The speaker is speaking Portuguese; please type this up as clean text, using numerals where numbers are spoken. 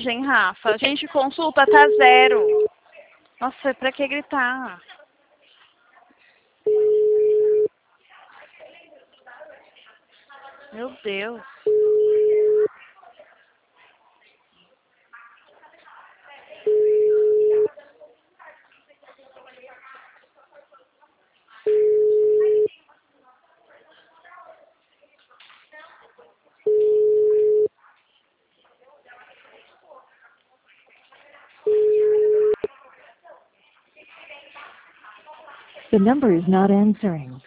mensagem, Rafa. Gente, consulta tá 0. Nossa, pra que gritar? Meu Deus. The number is not answering.